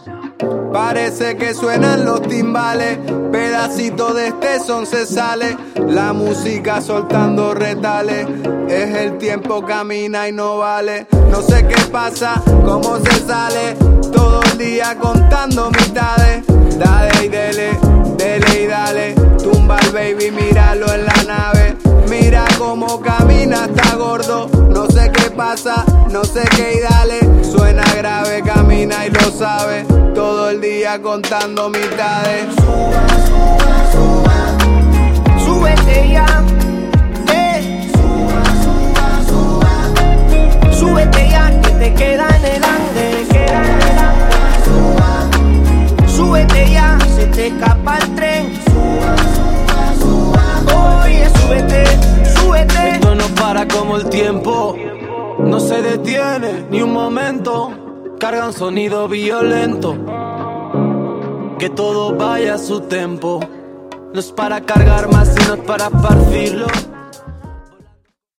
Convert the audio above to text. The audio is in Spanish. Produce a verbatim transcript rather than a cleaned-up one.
Parece que suenan los timbales, pedacito de este son se sale. La música soltando retales, es el tiempo camina y no vale. No sé qué pasa, cómo se sale, todo el día contando mitades. Dale y dele, dele y dale, tumba al baby, míralo en la nave. Mira cómo camina, está gordo, no sé qué pasa, no sé qué y dale. Suena grave, camina y lo sabe, todo el día contando mitades. Suba, suba, suba, súbete ya, eh. Suba, suba, suba, súbete ya, que te queda en el ande, queda en el ande. Suba, súbete ya, se te escapa el tren. Suba, suba, suba, oye, súbete, súbete. Esto no para como el tiempo, no se detiene ni un momento. Carga un sonido violento, que todo vaya a su tempo. No es para cargar más, sino para partirlo.